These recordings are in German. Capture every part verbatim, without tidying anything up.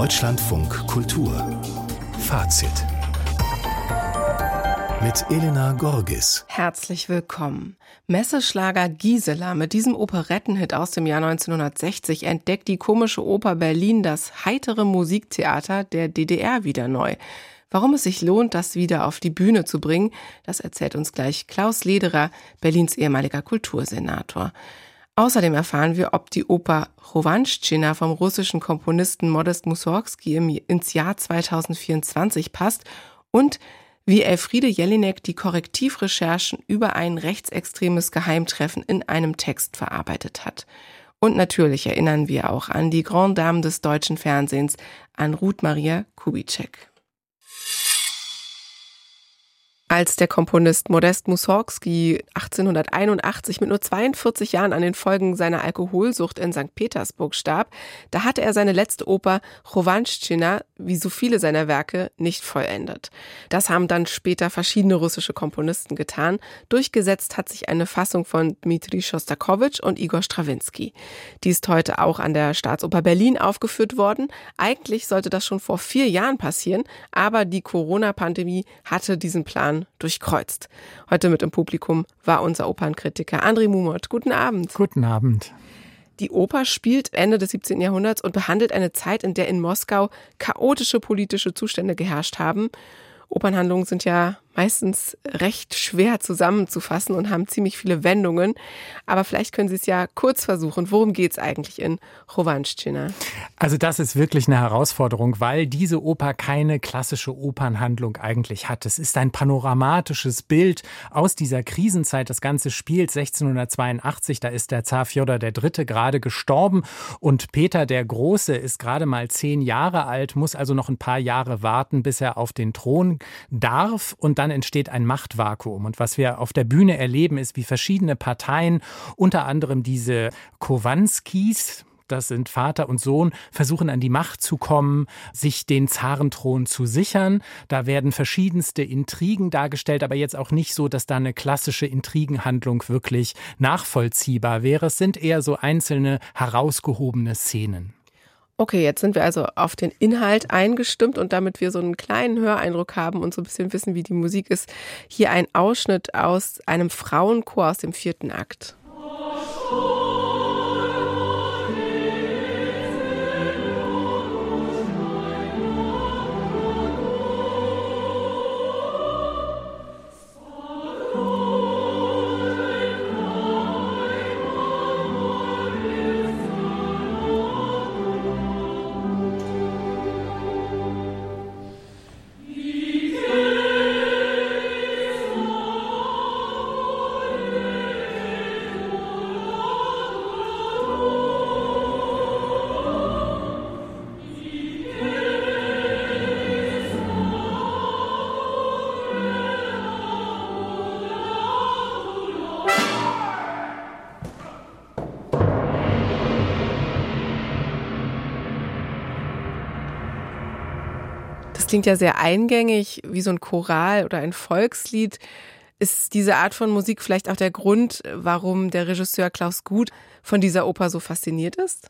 Deutschlandfunk Kultur Fazit mit Elena Gorgis. Herzlich willkommen. Messeschlager Gisela. Mit diesem Operettenhit aus dem Jahr neunzehnhundertsechzig entdeckt die Komische Oper Berlin das heitere Musiktheater der D D R wieder neu. Warum es sich lohnt, das wieder auf die Bühne zu bringen, das erzählt uns gleich Klaus Lederer, Berlins ehemaliger Kultursenator. Außerdem erfahren wir, ob die Oper Chowanschtina vom russischen Komponisten Modest Mussorgsky ins Jahr zweitausendvierundzwanzig passt und wie Elfriede Jelinek die Korrektivrecherchen über ein rechtsextremes Geheimtreffen in einem Text verarbeitet hat. Und natürlich erinnern wir auch an die Grande Dame des deutschen Fernsehens, an Ruth Maria Kubitschek. Als der Komponist Modest Mussorgsky achtzehnhunderteinundachtzig mit nur zweiundvierzig Jahren an den Folgen seiner Alkoholsucht in Sankt Petersburg starb, da hatte er seine letzte Oper Chowanschtina, wie so viele seiner Werke, nicht vollendet. Das haben dann später verschiedene russische Komponisten getan. Durchgesetzt hat sich eine Fassung von Dmitri Schostakowitsch und Igor Strawinski. Die ist heute auch an der Staatsoper Berlin aufgeführt worden. Eigentlich sollte das schon vor vier Jahren passieren, aber die Corona-Pandemie hatte diesen Plan durchkreuzt. Heute mit im Publikum war unser Opernkritiker André Mumot. Guten Abend. Guten Abend. Die Oper spielt Ende des siebzehnten Jahrhunderts und behandelt eine Zeit, in der in Moskau chaotische politische Zustände geherrscht haben. Opernhandlungen sind ja meistens recht schwer zusammenzufassen und haben ziemlich viele Wendungen. Aber vielleicht können Sie es ja kurz versuchen. Worum geht es eigentlich in Chowanschtina? Also das ist wirklich eine Herausforderung, weil diese Oper keine klassische Opernhandlung eigentlich hat. Es ist ein panoramatisches Bild aus dieser Krisenzeit. Das Ganze spielt sechzehnhundertzweiundachtzig. Da ist der Zar Fjodor der Dritte gerade gestorben und Peter der Große ist gerade mal zehn Jahre alt, muss also noch ein paar Jahre warten, bis er auf den Thron darf. Und dann entsteht ein Machtvakuum. Und was wir auf der Bühne erleben, ist, wie verschiedene Parteien, unter anderem diese Chowanskys, das sind Vater und Sohn, versuchen an die Macht zu kommen, sich den Zarenthron zu sichern. Da werden verschiedenste Intrigen dargestellt, aber jetzt auch nicht so, dass da eine klassische Intrigenhandlung wirklich nachvollziehbar wäre. Es sind eher so einzelne herausgehobene Szenen. Okay, jetzt sind wir also auf den Inhalt eingestimmt und damit wir so einen kleinen Höreindruck haben und so ein bisschen wissen, wie die Musik ist, hier ein Ausschnitt aus einem Frauenchor aus dem vierten Akt. Das klingt ja sehr eingängig, wie so ein Choral oder ein Volkslied. Ist diese Art von Musik vielleicht auch der Grund, warum der Regisseur Klaus Guth von dieser Oper so fasziniert ist?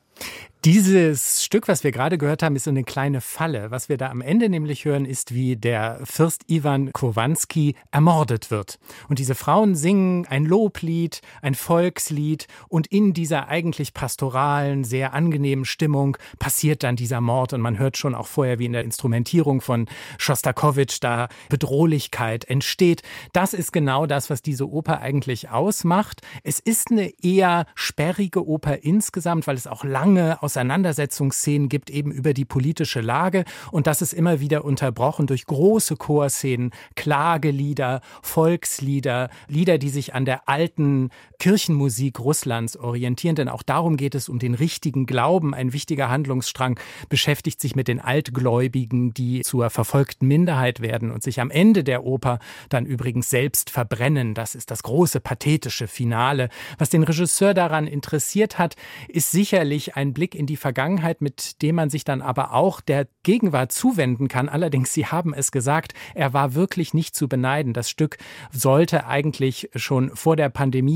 Dieses Stück, was wir gerade gehört haben, ist so eine kleine Falle. Was wir da am Ende nämlich hören, ist, wie der Fürst Iwan Chowanski ermordet wird. Und diese Frauen singen ein Loblied, ein Volkslied und in dieser eigentlich pastoralen, sehr angenehmen Stimmung passiert dann dieser Mord und man hört schon auch vorher, wie in der Instrumentierung von Schostakowitsch da Bedrohlichkeit entsteht. Das ist genau das, was diese Oper eigentlich ausmacht. Es ist eine eher sperrige Oper insgesamt, weil es auch lange Auseinandersetzungsszenen gibt, eben über die politische Lage. Und das ist immer wieder unterbrochen durch große Chorszenen, Klagelieder, Volkslieder, Lieder, die sich an der alten Kirchenmusik Russlands orientieren. Denn auch darum geht es, um den richtigen Glauben. Ein wichtiger Handlungsstrang beschäftigt sich mit den Altgläubigen, die zur verfolgten Minderheit werden und sich am Ende der Oper dann übrigens selbst verbrennen. Das ist das große pathetische Finale. Was den Regisseur daran interessiert hat, ist sicherlich ein Blick in die Vergangenheit, mit dem man sich dann aber auch der Gegenwart zuwenden kann. Allerdings, Sie haben es gesagt, er war wirklich nicht zu beneiden. Das Stück sollte eigentlich schon vor der Pandemie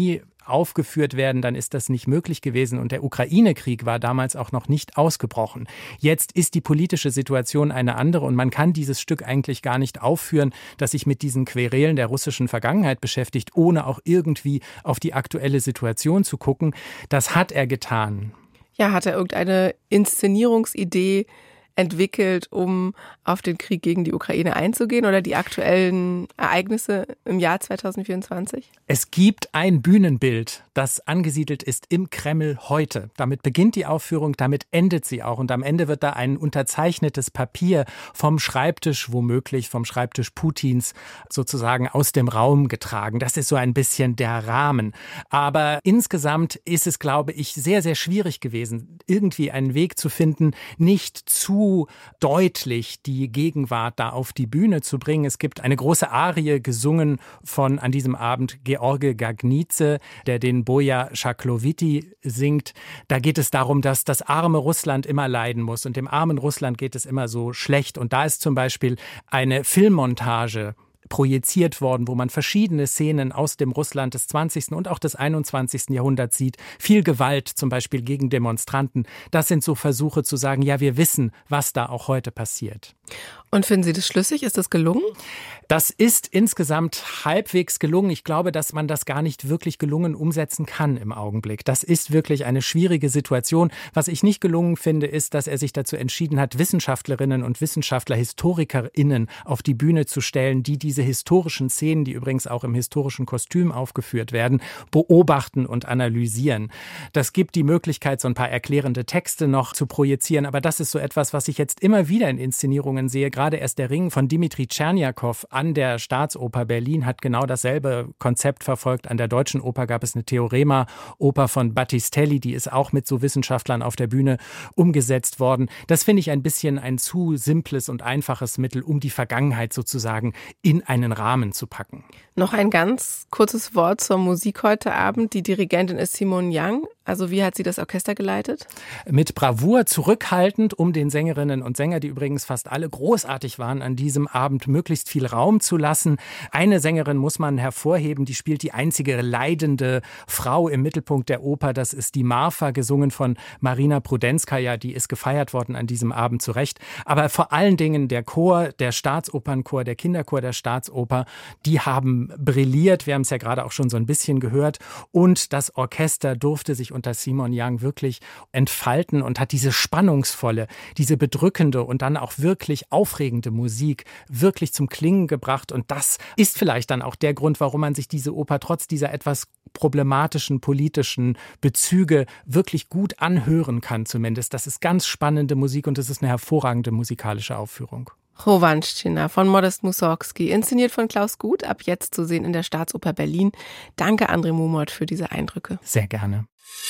aufgeführt werden, dann ist das nicht möglich gewesen. Und der Ukraine-Krieg war damals auch noch nicht ausgebrochen. Jetzt ist die politische Situation eine andere und man kann dieses Stück eigentlich gar nicht aufführen, das sich mit diesen Querelen der russischen Vergangenheit beschäftigt, ohne auch irgendwie auf die aktuelle Situation zu gucken. Das hat er getan. Ja, hat er irgendeine Inszenierungsidee entwickelt, um auf den Krieg gegen die Ukraine einzugehen oder die aktuellen Ereignisse im Jahr zwanzig vierundzwanzig? Es gibt ein Bühnenbild, das angesiedelt ist im Kreml heute. Damit beginnt die Aufführung, damit endet sie auch. Und am Ende wird da ein unterzeichnetes Papier vom Schreibtisch, womöglich vom Schreibtisch Putins, sozusagen aus dem Raum getragen. Das ist so ein bisschen der Rahmen. Aber insgesamt ist es, glaube ich, sehr, sehr schwierig gewesen, irgendwie einen Weg zu finden, nicht zu deutlich die Gegenwart da auf die Bühne zu bringen. Es gibt eine große Arie gesungen von an diesem Abend George Gagnice, der den Boja Schaklovity singt. Da geht es darum, dass das arme Russland immer leiden muss und dem armen Russland geht es immer so schlecht. Und da ist zum Beispiel eine Filmmontage projiziert worden, wo man verschiedene Szenen aus dem Russland des zwanzigsten und auch des einundzwanzigsten Jahrhunderts sieht. Viel Gewalt, zum Beispiel gegen Demonstranten. Das sind so Versuche zu sagen, ja, wir wissen, was da auch heute passiert. Und finden Sie das schlüssig? Ist das gelungen? Das ist insgesamt halbwegs gelungen. Ich glaube, dass man das gar nicht wirklich gelungen umsetzen kann im Augenblick. Das ist wirklich eine schwierige Situation. Was ich nicht gelungen finde, ist, dass er sich dazu entschieden hat, Wissenschaftlerinnen und Wissenschaftler, HistorikerInnen auf die Bühne zu stellen, die diese historischen Szenen, die übrigens auch im historischen Kostüm aufgeführt werden, beobachten und analysieren. Das gibt die Möglichkeit, so ein paar erklärende Texte noch zu projizieren. Aber das ist so etwas, was ich jetzt immer wieder in Inszenierungen sehe. Gerade erst der Ring von Dimitri Tscherniakow an der Staatsoper Berlin hat genau dasselbe Konzept verfolgt. An der Deutschen Oper gab es eine Theorema-Oper von Battistelli, die ist auch mit so Wissenschaftlern auf der Bühne umgesetzt worden. Das finde ich ein bisschen ein zu simples und einfaches Mittel, um die Vergangenheit sozusagen in einen Rahmen zu packen. Noch ein ganz kurzes Wort zur Musik heute Abend. Die Dirigentin ist Simone Young. Also wie hat sie das Orchester geleitet? Mit Bravour, zurückhaltend, um den Sängerinnen und Sängern, die übrigens fast alle großartig waren, an diesem Abend möglichst viel Raum zu lassen. Eine Sängerin muss man hervorheben, die spielt die einzige leidende Frau im Mittelpunkt der Oper. Das ist die Marfa, gesungen von Marina Prudenskaja. Die ist gefeiert worden an diesem Abend, zu Recht. Aber vor allen Dingen der Chor, der Staatsopernchor, der Kinderchor der Staatsoper, die haben brilliert. Wir haben es ja gerade auch schon so ein bisschen gehört. Und das Orchester durfte sich unter Simone Young wirklich entfalten und hat diese spannungsvolle, diese bedrückende und dann auch wirklich aufregende Musik wirklich zum Klingen gebracht. Und das ist vielleicht dann auch der Grund, warum man sich diese Oper trotz dieser etwas problematischen politischen Bezüge wirklich gut anhören kann zumindest. Das ist ganz spannende Musik und es ist eine hervorragende musikalische Aufführung. Chowanszczyna von Modest Mussorgsky, inszeniert von Klaus Guth, ab jetzt zu sehen in der Staatsoper Berlin. Danke, André Mumot, für diese Eindrücke. Sehr gerne.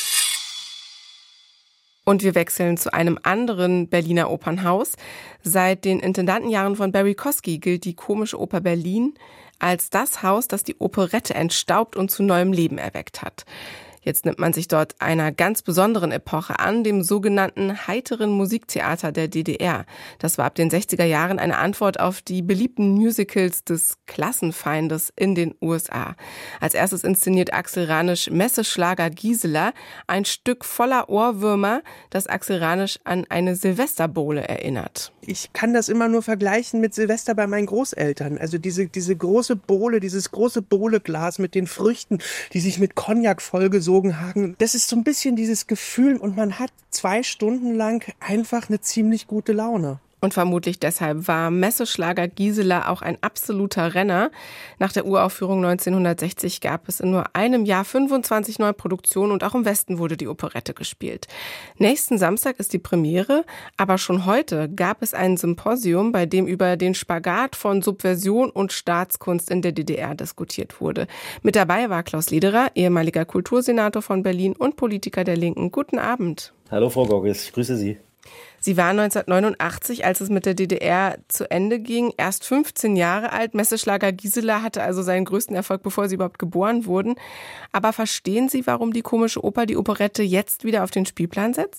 Und wir wechseln zu einem anderen Berliner Opernhaus. Seit den Intendantenjahren von Barry Kosky gilt die Komische Oper Berlin als das Haus, das die Operette entstaubt und zu neuem Leben erweckt hat. Jetzt nimmt man sich dort einer ganz besonderen Epoche an, dem sogenannten heiteren Musiktheater der D D R. Das war ab den sechziger Jahren eine Antwort auf die beliebten Musicals des Klassenfeindes in den U S A. Als erstes inszeniert Axel Ranisch Messeschlager Gisela, ein Stück voller Ohrwürmer, das Axel Ranisch an eine Silvesterbowle erinnert. Ich kann das immer nur vergleichen mit Silvester bei meinen Großeltern. Also diese, diese große Bowle, dieses große Bowleglas mit den Früchten, die sich mit Cognac vollgesogen haben. Das ist so ein bisschen dieses Gefühl und man hat zwei Stunden lang einfach eine ziemlich gute Laune. Und vermutlich deshalb war Messeschlager Gisela auch ein absoluter Renner. Nach der Uraufführung neunzehnhundertsechzig gab es in nur einem Jahr fünfundzwanzig Neuproduktionen und auch im Westen wurde die Operette gespielt. Nächsten Samstag ist die Premiere, aber schon heute gab es ein Symposium, bei dem über den Spagat von Subversion und Staatskunst in der D D R diskutiert wurde. Mit dabei war Klaus Lederer, ehemaliger Kultursenator von Berlin und Politiker der Linken. Guten Abend. Hallo Frau Gorges, ich grüße Sie. Sie waren neunzehnhundertneunundachtzig, als es mit der D D R zu Ende ging, erst fünfzehn Jahre alt. Messeschlager Gisela hatte also seinen größten Erfolg, bevor Sie überhaupt geboren wurden. Aber verstehen Sie, warum die Komische Oper die Operette jetzt wieder auf den Spielplan setzt?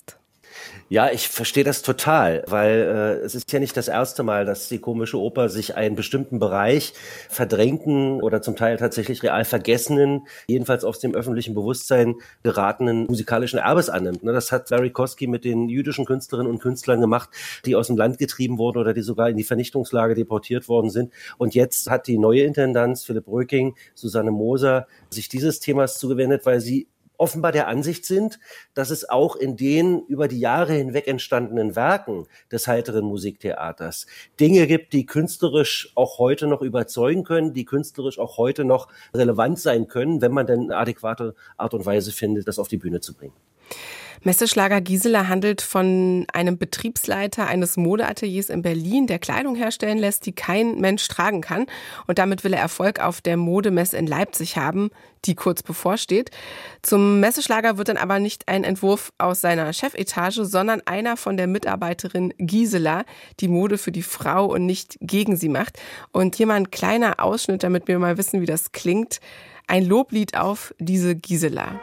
Ja, ich verstehe das total, weil äh, es ist ja nicht das erste Mal, dass die Komische Oper sich einen bestimmten Bereich verdrängten oder zum Teil tatsächlich real vergessenen, jedenfalls aus dem öffentlichen Bewusstsein geratenen musikalischen Erbes annimmt. Ne, das hat Larry Kosky mit den jüdischen Künstlerinnen und Künstlern gemacht, die aus dem Land getrieben wurden oder die sogar in die Vernichtungslager deportiert worden sind. Und jetzt hat die neue Intendanz, Philipp Röking, Susanne Moser, sich dieses Themas zugewendet, weil sie offenbar der Ansicht sind, dass es auch in den über die Jahre hinweg entstandenen Werken des heiteren Musiktheaters Dinge gibt, die künstlerisch auch heute noch überzeugen können, die künstlerisch auch heute noch relevant sein können, wenn man denn eine adäquate Art und Weise findet, das auf die Bühne zu bringen. Messeschlager Gisela handelt von einem Betriebsleiter eines Modeateliers in Berlin, der Kleidung herstellen lässt, die kein Mensch tragen kann. Und damit will er Erfolg auf der Modemesse in Leipzig haben, die kurz bevorsteht. Zum Messeschlager wird dann aber nicht ein Entwurf aus seiner Chefetage, sondern einer von der Mitarbeiterin Gisela, die Mode für die Frau und nicht gegen sie macht. Und hier mal ein kleiner Ausschnitt, damit wir mal wissen, wie das klingt. Ein Loblied auf diese Gisela.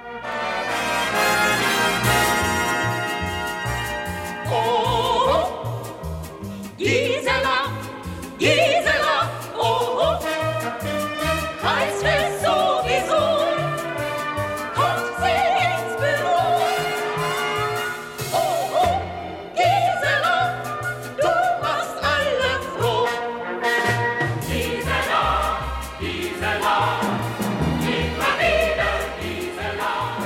Gisela, Gisela, oh, oh, heißt es sowieso, kommt sie ins Büro. Oh, oh, Gisela, du machst alle froh. Gisela, Gisela, immer wieder Gisela.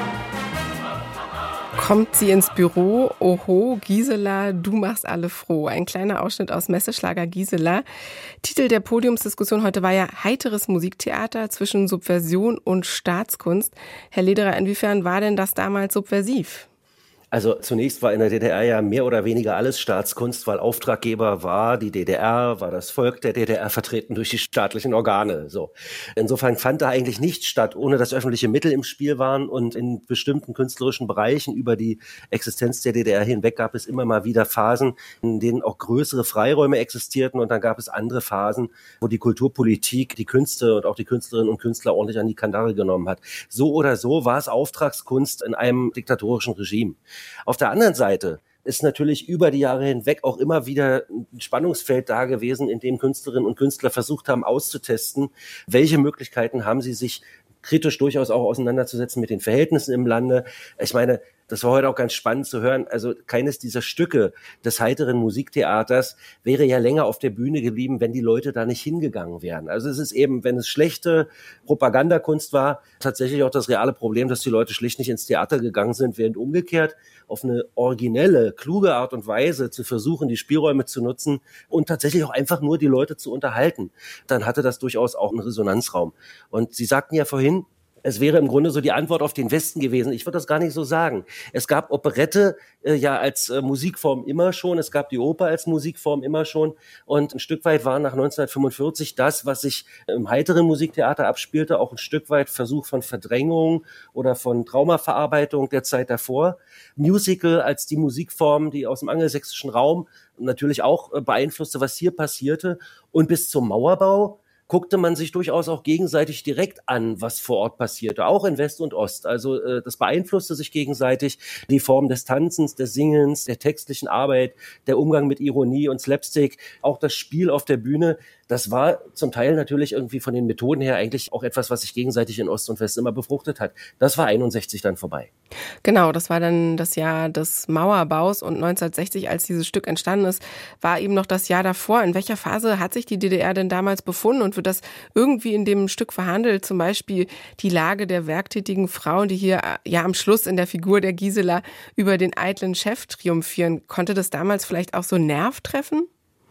Kommt sie ins Büro, oho, Gisela, du machst alle froh. Ein kleiner Ausschnitt aus Messeschlager Gisela. Titel der Podiumsdiskussion heute war ja heiteres Musiktheater zwischen Subversion und Staatskunst. Herr Lederer, inwiefern war denn das damals subversiv? Also zunächst war in der D D R ja mehr oder weniger alles Staatskunst, weil Auftraggeber war die D D R, war das Volk der D D R vertreten durch die staatlichen Organe. So. Insofern fand da eigentlich nichts statt, ohne dass öffentliche Mittel im Spiel waren, und in bestimmten künstlerischen Bereichen über die Existenz der D D R hinweg gab es immer mal wieder Phasen, in denen auch größere Freiräume existierten, und dann gab es andere Phasen, wo die Kulturpolitik die Künste und auch die Künstlerinnen und Künstler ordentlich an die Kandare genommen hat. So oder so war es Auftragskunst in einem diktatorischen Regime. Auf der anderen Seite ist natürlich über die Jahre hinweg auch immer wieder ein Spannungsfeld da gewesen, in dem Künstlerinnen und Künstler versucht haben auszutesten, welche Möglichkeiten haben sie, sich kritisch durchaus auch auseinanderzusetzen mit den Verhältnissen im Lande. Ich meine, das war heute auch ganz spannend zu hören. Also keines dieser Stücke des heiteren Musiktheaters wäre ja länger auf der Bühne geblieben, wenn die Leute da nicht hingegangen wären. Also es ist eben, wenn es schlechte Propagandakunst war, tatsächlich auch das reale Problem, dass die Leute schlicht nicht ins Theater gegangen sind, während umgekehrt auf eine originelle, kluge Art und Weise zu versuchen, die Spielräume zu nutzen und tatsächlich auch einfach nur die Leute zu unterhalten, dann hatte das durchaus auch einen Resonanzraum. Und Sie sagten ja vorhin, es wäre im Grunde so die Antwort auf den Westen gewesen. Ich würde das gar nicht so sagen. Es gab Operette äh, ja als äh, Musikform immer schon. Es gab die Oper als Musikform immer schon. Und ein Stück weit war nach neunzehnhundertfünfundvierzig das, was sich im heiteren Musiktheater abspielte, auch ein Stück weit Versuch von Verdrängung oder von Traumaverarbeitung der Zeit davor. Musical als die Musikform, die aus dem angelsächsischen Raum natürlich auch äh, beeinflusste, was hier passierte. Und bis zum Mauerbau guckte man sich durchaus auch gegenseitig direkt an, was vor Ort passierte, auch in West und Ost. Also äh, das beeinflusste sich gegenseitig, die Form des Tanzens, des Singens, der textlichen Arbeit, der Umgang mit Ironie und Slapstick, auch das Spiel auf der Bühne. Das war zum Teil natürlich irgendwie von den Methoden her eigentlich auch etwas, was sich gegenseitig in Ost und West immer befruchtet hat. Das war einundsechzig dann vorbei. Genau, das war dann das Jahr des Mauerbaus, und neunzehnhundertsechzig, als dieses Stück entstanden ist, war eben noch das Jahr davor. In welcher Phase hat sich die D D R denn damals befunden, und wird das irgendwie in dem Stück verhandelt? Zum Beispiel die Lage der werktätigen Frauen, die hier ja am Schluss in der Figur der Gisela über den eitlen Chef triumphieren. Konnte das damals vielleicht auch so einen Nerv treffen?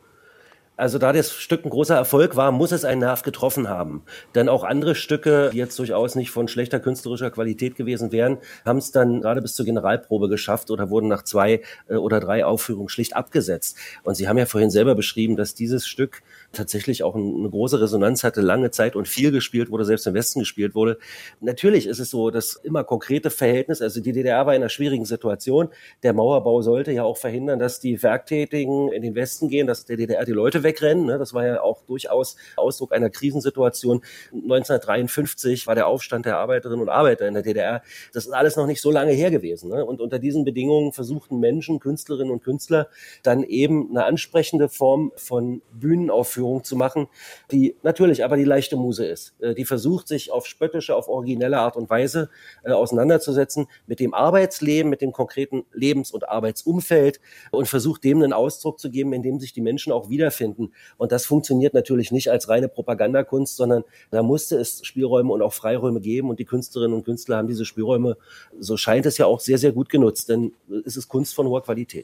Also da das Stück ein großer Erfolg war, muss es einen Nerv getroffen haben. Denn auch andere Stücke, die jetzt durchaus nicht von schlechter künstlerischer Qualität gewesen wären, haben es dann gerade bis zur Generalprobe geschafft oder wurden nach zwei äh, oder drei Aufführungen schlicht abgesetzt. Und Sie haben ja vorhin selber beschrieben, dass dieses Stück tatsächlich auch eine große Resonanz hatte, lange Zeit, und viel gespielt wurde, selbst im Westen gespielt wurde. Natürlich ist es so, dass immer konkrete Verhältnisse, also die D D R war in einer schwierigen Situation. Der Mauerbau sollte ja auch verhindern, dass die Werktätigen in den Westen gehen, dass der D D R die Leute weg wegrennen. Ne? Das war ja auch durchaus Ausdruck einer Krisensituation. neunzehnhundertdreiundfünfzig war der Aufstand der Arbeiterinnen und Arbeiter in der D D R. Das ist alles noch nicht so lange her gewesen. Ne? Und unter diesen Bedingungen versuchten Menschen, Künstlerinnen und Künstler, dann eben eine ansprechende Form von Bühnenaufführung zu machen, die natürlich aber die leichte Muse ist. Die versucht, sich auf spöttische, auf originelle Art und Weise äh, auseinanderzusetzen mit dem Arbeitsleben, mit dem konkreten Lebens- und Arbeitsumfeld und versucht, dem einen Ausdruck zu geben, in dem sich die Menschen auch wiederfinden. Und das funktioniert natürlich nicht als reine Propagandakunst, sondern da musste es Spielräume und auch Freiräume geben. Und die Künstlerinnen und Künstler haben diese Spielräume, so scheint es ja auch, sehr, sehr gut genutzt. Denn es ist Kunst von hoher Qualität.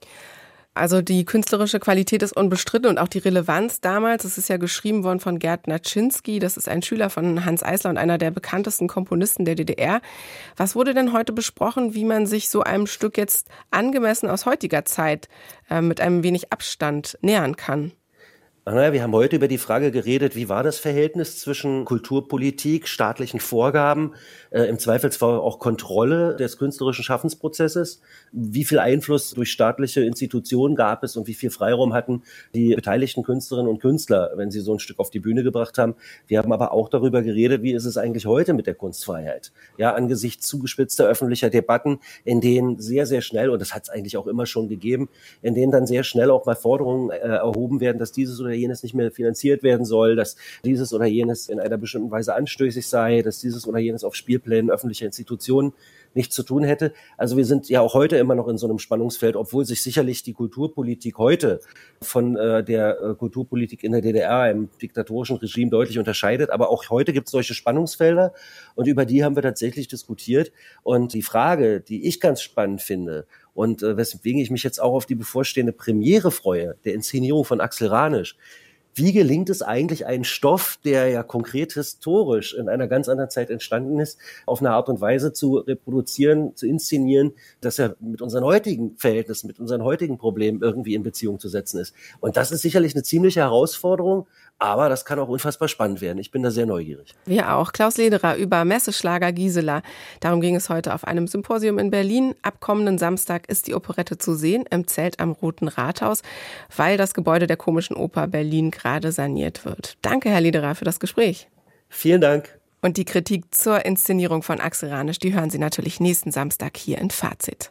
Also die künstlerische Qualität ist unbestritten und auch die Relevanz damals. Es ist ja geschrieben worden von Gerd Naczynski. Das ist ein Schüler von Hanns Eisler und einer der bekanntesten Komponisten der D D R. Was wurde denn heute besprochen, wie man sich so einem Stück jetzt angemessen aus heutiger Zeit äh, mit einem wenig Abstand nähern kann? Naja, wir haben heute über die Frage geredet, wie war das Verhältnis zwischen Kulturpolitik, staatlichen Vorgaben, äh, im Zweifelsfall auch Kontrolle des künstlerischen Schaffensprozesses, wie viel Einfluss durch staatliche Institutionen gab es und wie viel Freiraum hatten die beteiligten Künstlerinnen und Künstler, wenn sie so ein Stück auf die Bühne gebracht haben. Wir haben aber auch darüber geredet, wie ist es eigentlich heute mit der Kunstfreiheit? Ja, angesichts zugespitzter öffentlicher Debatten, in denen sehr, sehr schnell, und das hat es eigentlich auch immer schon gegeben, in denen dann sehr schnell auch mal Forderungen äh, erhoben werden, dass dieses oder jenes nicht mehr finanziert werden soll, dass dieses oder jenes in einer bestimmten Weise anstößig sei, dass dieses oder jenes auf Spielplänen öffentlicher Institutionen nichts zu tun hätte. Also wir sind ja auch heute immer noch in so einem Spannungsfeld, obwohl sich sicherlich die Kulturpolitik heute von äh, der äh, Kulturpolitik in der D D R, im diktatorischen Regime, deutlich unterscheidet. Aber auch heute gibt es solche Spannungsfelder und über die haben wir tatsächlich diskutiert. Und die Frage, die ich ganz spannend finde und äh, weswegen ich mich jetzt auch auf die bevorstehende Premiere freue, der Inszenierung von Axel Ranisch, wie gelingt es eigentlich, einen Stoff, der ja konkret historisch in einer ganz anderen Zeit entstanden ist, auf eine Art und Weise zu reproduzieren, zu inszenieren, dass er mit unseren heutigen Verhältnissen, mit unseren heutigen Problemen irgendwie in Beziehung zu setzen ist. Und das ist sicherlich eine ziemliche Herausforderung, aber das kann auch unfassbar spannend werden. Ich bin da sehr neugierig. Wir auch. Klaus Lederer über Messeschlager Gisela. Darum ging es heute auf einem Symposium in Berlin. Ab kommenden Samstag ist die Operette zu sehen im Zelt am Roten Rathaus, weil das Gebäude der Komischen Oper Berlin gerade saniert wird. Danke, Herr Lederer, für das Gespräch. Vielen Dank. Und die Kritik zur Inszenierung von Axel Ranisch, die hören Sie natürlich nächsten Samstag hier in Fazit.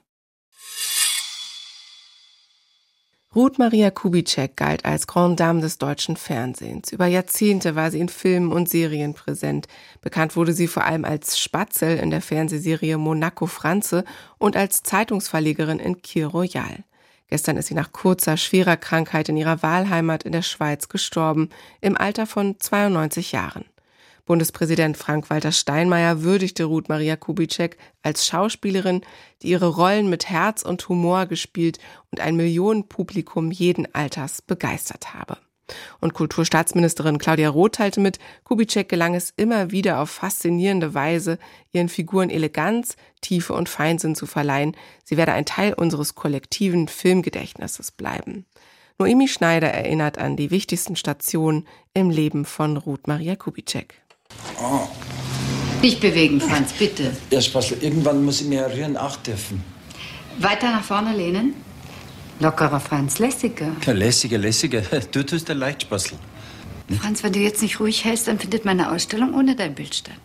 Ruth Maria Kubitschek galt als Grande Dame des deutschen Fernsehens. Über Jahrzehnte war sie in Filmen und Serien präsent. Bekannt wurde sie vor allem als Spatzel in der Fernsehserie Monaco Franze und als Zeitungsverlegerin in Kir Royal. Gestern ist sie nach kurzer, schwerer Krankheit in ihrer Wahlheimat in der Schweiz gestorben, im Alter von zweiundneunzig Jahren. Bundespräsident Frank-Walter Steinmeier würdigte Ruth Maria Kubitschek als Schauspielerin, die ihre Rollen mit Herz und Humor gespielt und ein Millionenpublikum jeden Alters begeistert habe. Und Kulturstaatsministerin Claudia Roth teilte mit, Kubitschek gelang es immer wieder auf faszinierende Weise, ihren Figuren Eleganz, Tiefe und Feinsinn zu verleihen. Sie werde ein Teil unseres kollektiven Filmgedächtnisses bleiben. Noemi Schneider erinnert an die wichtigsten Stationen im Leben von Ruth Maria Kubitschek. Oh. Nicht bewegen, Franz, bitte. Ja, Spassel, irgendwann muss ich mir rühren auch dürfen. Weiter nach vorne lehnen. Lockerer, Franz, lässiger. Ja, lässiger, lässiger. Du tust ja leicht, Spassel. Hm? Franz, wenn du jetzt nicht ruhig hältst, dann findet meine Ausstellung ohne dein Bild statt.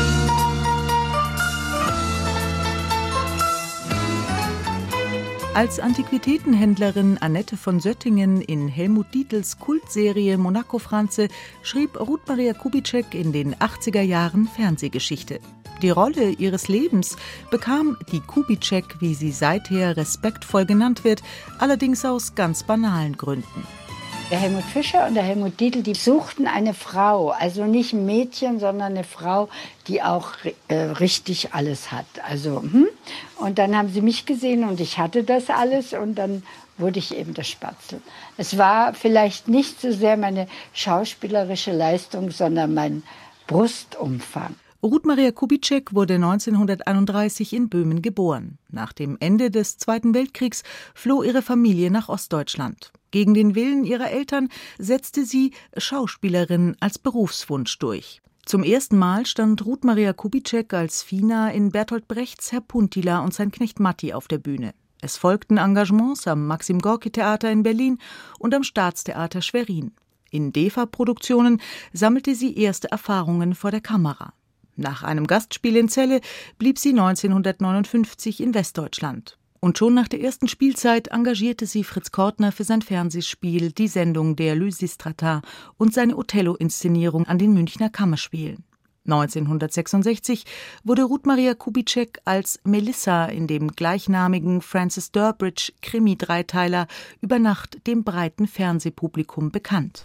Als Antiquitätenhändlerin Annette von Söttingen in Helmut Dietls Kultserie Monaco Franze schrieb Ruth Maria Kubitschek in den achtziger Jahren Fernsehgeschichte. Die Rolle ihres Lebens bekam die Kubitschek, wie sie seither respektvoll genannt wird, allerdings aus ganz banalen Gründen. Der Helmut Fischer und der Helmut Dietl, die suchten eine Frau, also nicht ein Mädchen, sondern eine Frau, die auch äh, richtig alles hat. Also, hm? Und dann haben sie mich gesehen und ich hatte das alles und dann wurde ich eben das Spatzel. Es war vielleicht nicht so sehr meine schauspielerische Leistung, sondern mein Brustumfang. Ruth Maria Kubitschek wurde neunzehnhunderteinunddreißig in Böhmen geboren. Nach dem Ende des Zweiten Weltkriegs floh ihre Familie nach Ostdeutschland. Gegen den Willen ihrer Eltern setzte sie Schauspielerin als Berufswunsch durch. Zum ersten Mal stand Ruth Maria Kubitschek als Fina in Bertolt Brechts Herr Puntila und sein Knecht Matti auf der Bühne. Es folgten Engagements am Maxim-Gorki-Theater in Berlin und am Staatstheater Schwerin. In D E F A-Produktionen sammelte sie erste Erfahrungen vor der Kamera. Nach einem Gastspiel in Celle blieb sie neunzehnhundertneunundfünfzig in Westdeutschland. Und schon nach der ersten Spielzeit engagierte sie Fritz Kortner für sein Fernsehspiel Die Sendung der Lysistrata und seine Othello-Inszenierung an den Münchner Kammerspielen. neunzehnhundertsechsundsechzig wurde Ruth Maria Kubitschek als Melissa in dem gleichnamigen Francis Durbridge Krimi-Dreiteiler über Nacht dem breiten Fernsehpublikum bekannt.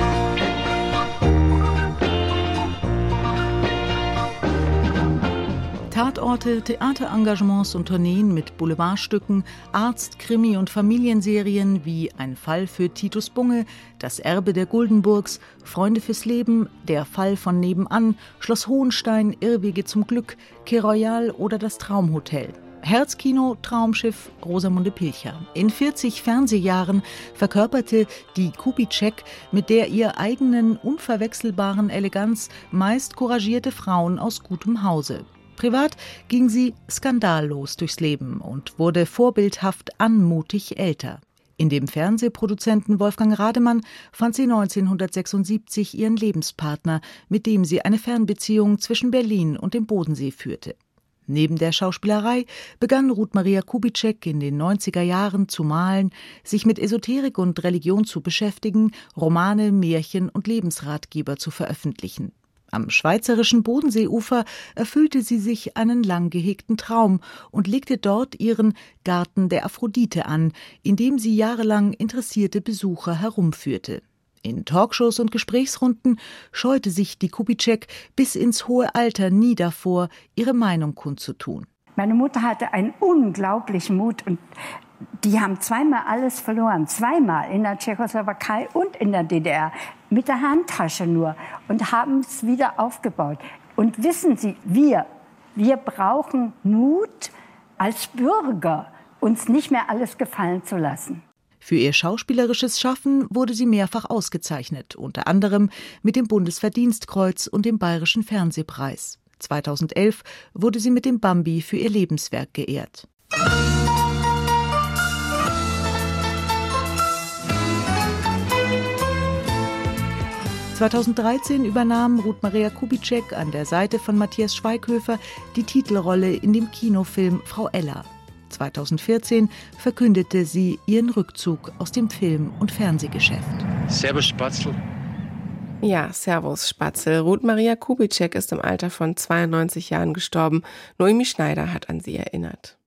Tatorte, Theaterengagements und Tourneen mit Boulevardstücken, Arzt-, Krimi- und Familienserien wie Ein Fall für Titus Bunge, Das Erbe der Guldenburgs, Freunde fürs Leben, Der Fall von nebenan, Schloss Hohenstein, Irrwege zum Glück, Quai Royal oder Das Traumhotel. Herzkino, Traumschiff, Rosamunde Pilcher. In vierzig Fernsehjahren verkörperte die Kubitschek mit der ihr eigenen unverwechselbaren Eleganz meist couragierte Frauen aus gutem Hause. Privat ging sie skandallos durchs Leben und wurde vorbildhaft anmutig älter. In dem Fernsehproduzenten Wolfgang Rademann fand sie neunzehnhundertsechsundsiebzig ihren Lebenspartner, mit dem sie eine Fernbeziehung zwischen Berlin und dem Bodensee führte. Neben der Schauspielerei begann Ruth Maria Kubitschek in den neunziger Jahren zu malen, sich mit Esoterik und Religion zu beschäftigen, Romane, Märchen und Lebensratgeber zu veröffentlichen. Am schweizerischen Bodenseeufer erfüllte sie sich einen lang gehegten Traum und legte dort ihren Garten der Aphrodite an, in dem sie jahrelang interessierte Besucher herumführte. In Talkshows und Gesprächsrunden scheute sich die Kubitschek bis ins hohe Alter nie davor, ihre Meinung kundzutun. Meine Mutter hatte einen unglaublichen Mut und die haben zweimal alles verloren, zweimal in der Tschechoslowakei und in der D D R, mit der Handtasche nur und haben es wieder aufgebaut. Und wissen Sie, wir, wir brauchen Mut als Bürger, uns nicht mehr alles gefallen zu lassen. Für ihr schauspielerisches Schaffen wurde sie mehrfach ausgezeichnet, unter anderem mit dem Bundesverdienstkreuz und dem Bayerischen Fernsehpreis. zweitausendelf wurde sie mit dem Bambi für ihr Lebenswerk geehrt. zweitausenddreizehn übernahm Ruth Maria Kubitschek an der Seite von Matthias Schweighöfer die Titelrolle in dem Kinofilm Frau Ella. zweitausendvierzehn verkündete sie ihren Rückzug aus dem Film- und Fernsehgeschäft. Servus Spatzel. Ja, servus Spatzel. Ruth Maria Kubitschek ist im Alter von zweiundneunzig Jahren gestorben. Noemi Schneider hat an sie erinnert.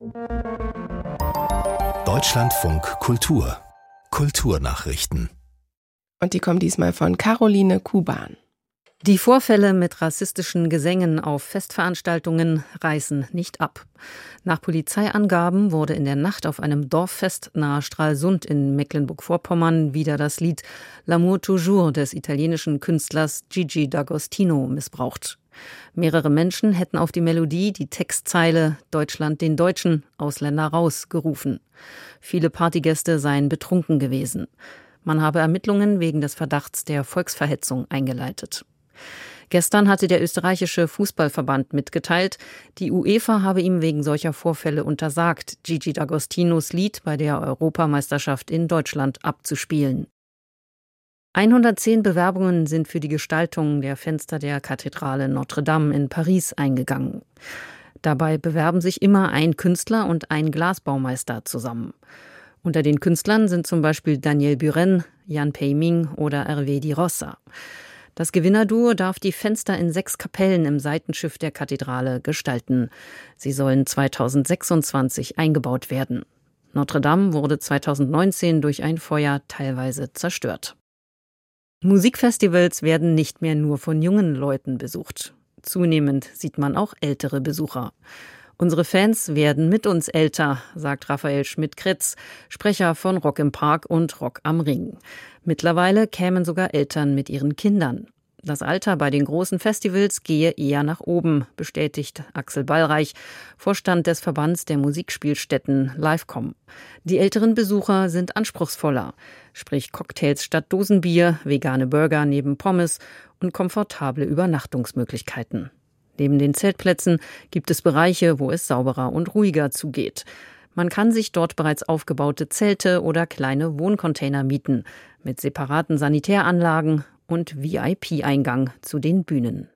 Deutschlandfunk Kultur. Kulturnachrichten. Und die kommen diesmal von Caroline Kuban. Die Vorfälle mit rassistischen Gesängen auf Festveranstaltungen reißen nicht ab. Nach Polizeiangaben wurde in der Nacht auf einem Dorffest nahe Stralsund in Mecklenburg-Vorpommern wieder das Lied L'amour toujours des italienischen Künstlers Gigi D'Agostino missbraucht. Mehrere Menschen hätten auf die Melodie die Textzeile »Deutschland den Deutschen, Ausländer raus« gerufen. Viele Partygäste seien betrunken gewesen. Man habe Ermittlungen wegen des Verdachts der Volksverhetzung eingeleitet. Gestern hatte der österreichische Fußballverband mitgeteilt, die UEFA habe ihm wegen solcher Vorfälle untersagt, Gigi D'Agostinos Lied bei der Europameisterschaft in Deutschland abzuspielen. hundertzehn Bewerbungen sind für die Gestaltung der Fenster der Kathedrale Notre Dame in Paris eingegangen. Dabei bewerben sich immer ein Künstler und ein Glasbaumeister zusammen. Unter den Künstlern sind zum Beispiel Daniel Buren, Jan Pei-Ming oder Hervé Di Rossa. Das Gewinnerduo darf die Fenster in sechs Kapellen im Seitenschiff der Kathedrale gestalten. Sie sollen zweitausendsechsundzwanzig eingebaut werden. Notre Dame wurde zweitausendneunzehn durch ein Feuer teilweise zerstört. Musikfestivals werden nicht mehr nur von jungen Leuten besucht. Zunehmend sieht man auch ältere Besucher. Unsere Fans werden mit uns älter, sagt Raphael Schmidt-Kretz, Sprecher von Rock im Park und Rock am Ring. Mittlerweile kämen sogar Eltern mit ihren Kindern. Das Alter bei den großen Festivals gehe eher nach oben, bestätigt Axel Ballreich, Vorstand des Verbands der Musikspielstätten Livecom. Die älteren Besucher sind anspruchsvoller, sprich Cocktails statt Dosenbier, vegane Burger neben Pommes und komfortable Übernachtungsmöglichkeiten. Neben den Zeltplätzen gibt es Bereiche, wo es sauberer und ruhiger zugeht. Man kann sich dort bereits aufgebaute Zelte oder kleine Wohncontainer mieten, mit separaten Sanitäranlagen und V I P-Eingang zu den Bühnen.